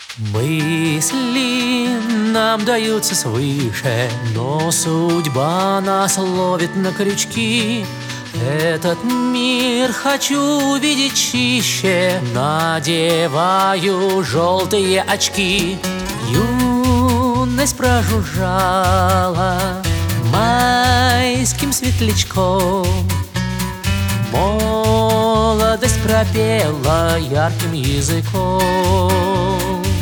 Мысли нам даются свыше, но судьба нас ловит на крючки. Этот мир хочу видеть чище, надеваю желтые очки. Юность прожужжала майским светлячком, молодость пропела ярким языком.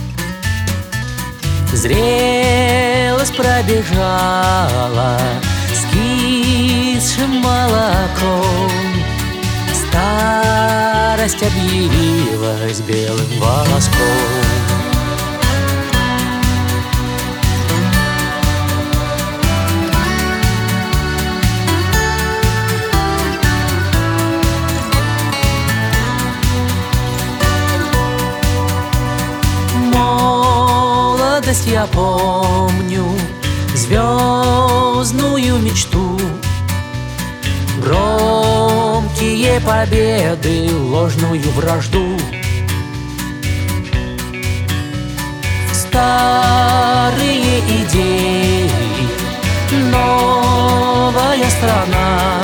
Зрелость пробежала скисшим молоком, старость объявилась белым волоском. Я помню звездную мечту, громкие победы, ложную вражду. Старые идеи, новая страна,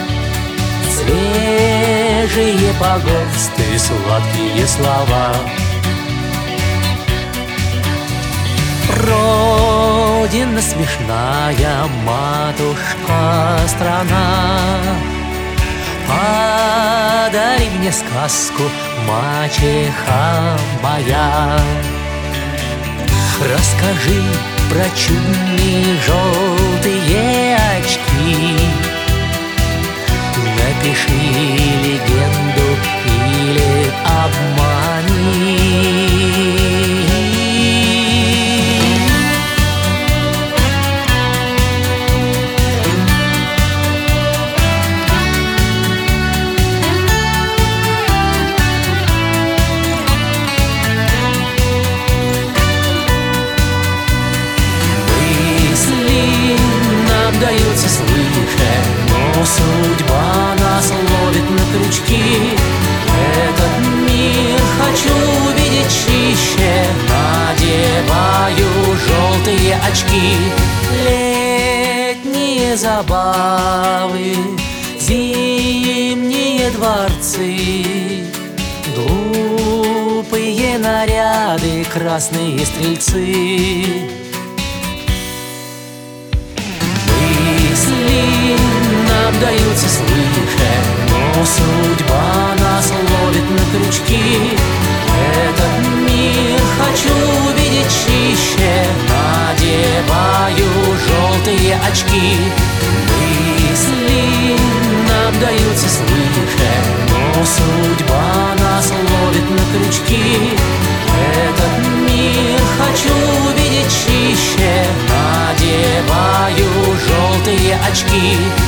свежие погосты, сладкие слова. Родина смешная, матушка страна, подари мне сказку, мачеха моя. Расскажи про чудные желтые очки, напиши легенду или обмани. Даются свыше, но судьба нас ловит на крючки. Этот мир хочу видеть чище, надеваю желтые очки. Летние забавы, зимние дворцы, глупые наряды, красные стрельцы. Мысли нам даются свыше, но судьба нас ловит на крючки. Этот мир хочу видеть чище, надеваю желтые очки. Мысли нам даются свыше, но судьба нас ловит на крючки. Этот мир хочу видеть чище, надеваю желтые очки.